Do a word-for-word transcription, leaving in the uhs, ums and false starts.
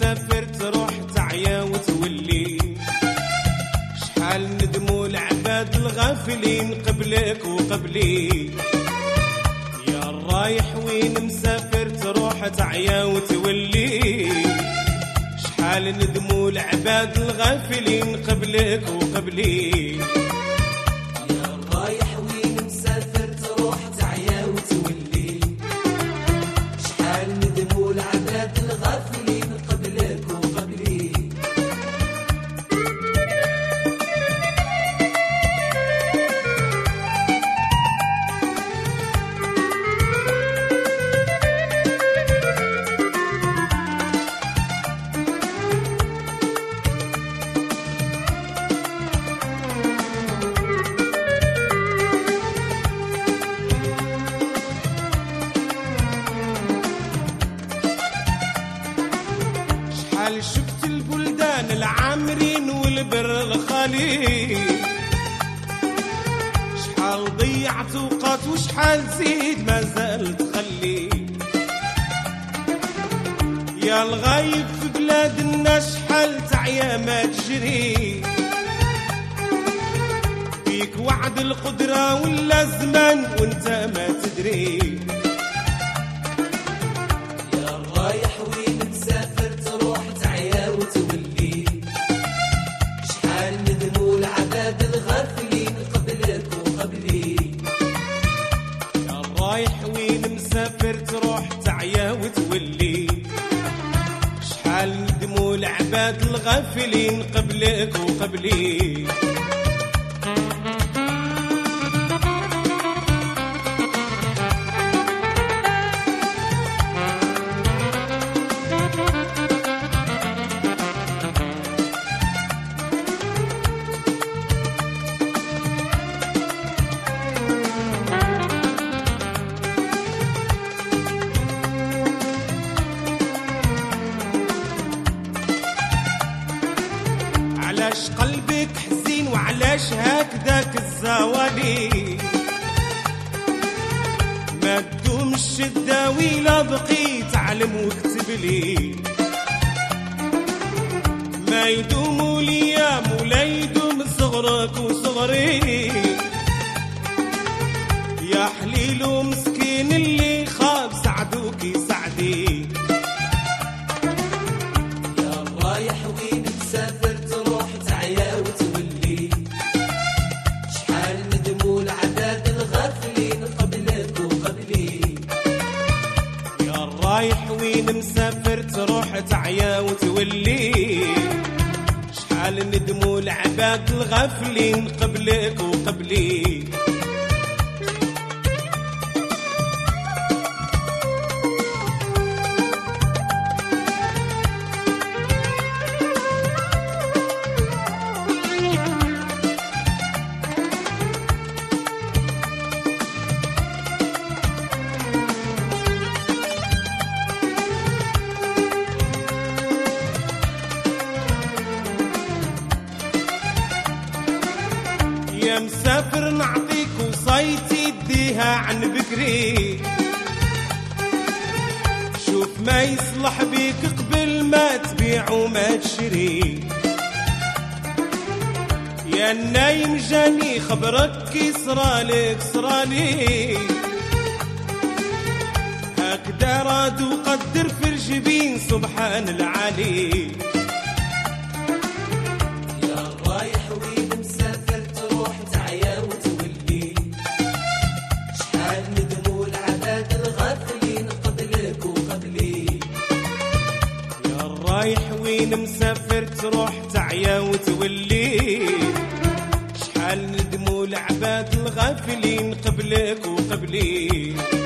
مسافر تروح تعيا وتولي، شحال ندموا العباد الغافلين قبلك وقبلي. يا الرايح وين مسافر تروح تعيا وتولي، شحال ندموا العباد الغافلين قبلك وقبلي. يا الرايح وين مسافر تروح تعيا وتولي، شحال ندموا العباد الغافلين قبلك وقبلي. شحال شفت البلدان العامرين والبر الخالي، شحال ضيعت اوقات وشحال زيد ما زال تخلي. يا الغايب في بلاد الناس شحال تعيا ما تجري، بيك وعد القدرة ولا زمان وانت ما تدري. يا الرايح وين مسافر تروح تعيا وتولي، شحال ندموا العباد الغافلين قبلك وقبلي. يا الرايح وين مسافر تروح تعيا وتولي، شحال ندموا العباد الغافلين قبلك وقبلي. علاش قلبك حزين وعلاش هكذاك الزوالي، ما تدوم الشدة ويلا بقيت علم واكتب لي. ما يدوم الايام ولا يدوم صغرك وصغري، يا حليل ومسكين اللي خاب سعدوك يسعدي. يا الرايح وين مسافر تروح تعيا وتولي، شحال ندموا العباد الغافلين قبلك وقبلي. يا الرايح وين مسافر تروح تعيا وتولي، شحال ندموا العباد الغافلين قبلك وقبلي. يا مسافر نعطيك وصيتي اديها عن بكري، شوف ما يصلح بيك قبل ما تبيع وما تشري. يا النايم جاني خبرك كي صرالك صرالي، هكذا راد وقدر في الجبين سبحان العالي. يا الرايح وين مسافر تروح تعيا وتولي، شحال ندموا العباد الغافلين قبلك وقبلي. يا الرايح وين مسافر تروح تعيا وتولي، شحال ندموا العباد الغافلين قبلك وقبلي.